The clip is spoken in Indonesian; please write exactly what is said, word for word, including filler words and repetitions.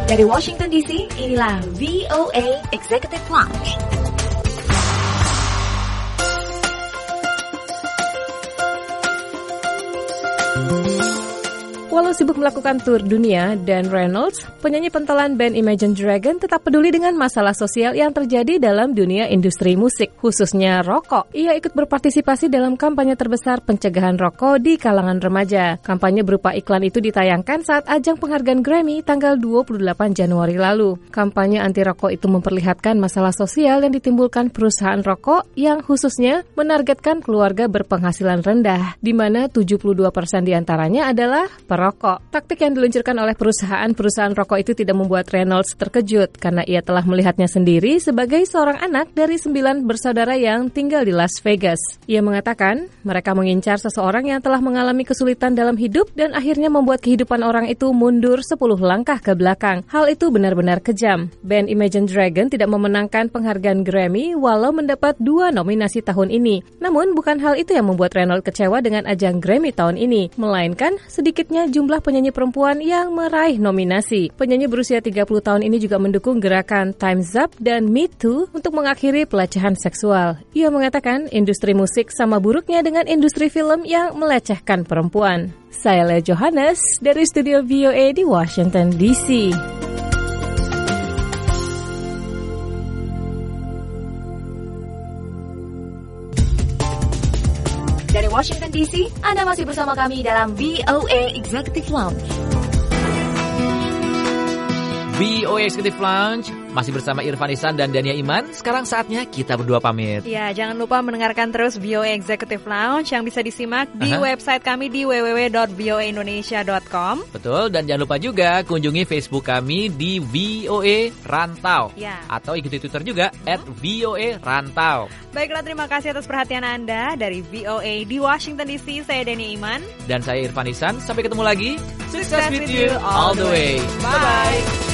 Dari Washington D C, inilah V O A Executive Lounge. Walau sibuk melakukan tur dunia, Dan Reynolds, penyanyi pentolan band Imagine Dragon, tetap peduli dengan masalah sosial yang terjadi dalam dunia industri musik, khususnya rokok. Ia ikut berpartisipasi dalam kampanye terbesar pencegahan rokok di kalangan remaja. Kampanye berupa iklan itu ditayangkan saat ajang penghargaan Grammy tanggal dua puluh delapan Januari lalu. Kampanye anti rokok itu memperlihatkan masalah sosial yang ditimbulkan perusahaan rokok yang khususnya menargetkan keluarga berpenghasilan rendah, di mana tujuh puluh dua persen diantaranya adalah perokok. Rokok. Taktik yang diluncurkan oleh perusahaan-perusahaan rokok itu tidak membuat Reynolds terkejut karena ia telah melihatnya sendiri sebagai seorang anak dari sembilan bersaudara yang tinggal di Las Vegas. Ia mengatakan mereka mengincar seseorang yang telah mengalami kesulitan dalam hidup dan akhirnya membuat kehidupan orang itu mundur sepuluh langkah ke belakang. Hal itu benar-benar kejam. Band Imagine Dragon tidak memenangkan penghargaan Grammy walau mendapat dua nominasi tahun ini. Namun bukan hal itu yang membuat Reynolds kecewa dengan ajang Grammy tahun ini, melainkan sedikitnya jumlah penyanyi perempuan yang meraih nominasi. Penyanyi berusia tiga puluh tahun ini juga mendukung gerakan Time's Up dan Me Too untuk mengakhiri pelecehan seksual. Ia mengatakan industri musik sama buruknya dengan industri film yang melecehkan perempuan. Saya Lea Johannes dari studio V O A di Washington D C. Dari Washington D C, Anda masih bersama kami dalam V O A Executive Lounge. V O A Executive Lounge masih bersama Irfan Ihsan dan Dania Iman. Sekarang saatnya kita berdua pamit. Ya, jangan lupa mendengarkan terus V O A Executive Lounge yang bisa disimak di Aha. website kami di w w w dot v o a indonesia dot com. Betul, dan jangan lupa juga kunjungi Facebook kami di V O A Rantau. Ya. Atau ikuti Twitter juga hmm. at V O A Rantau. Baiklah, terima kasih atas perhatian Anda. Dari V O A di Washington D C, saya Dania Iman. Dan saya Irfan Ihsan. Sampai ketemu lagi. Success with you all the way. Bye. Bye-bye.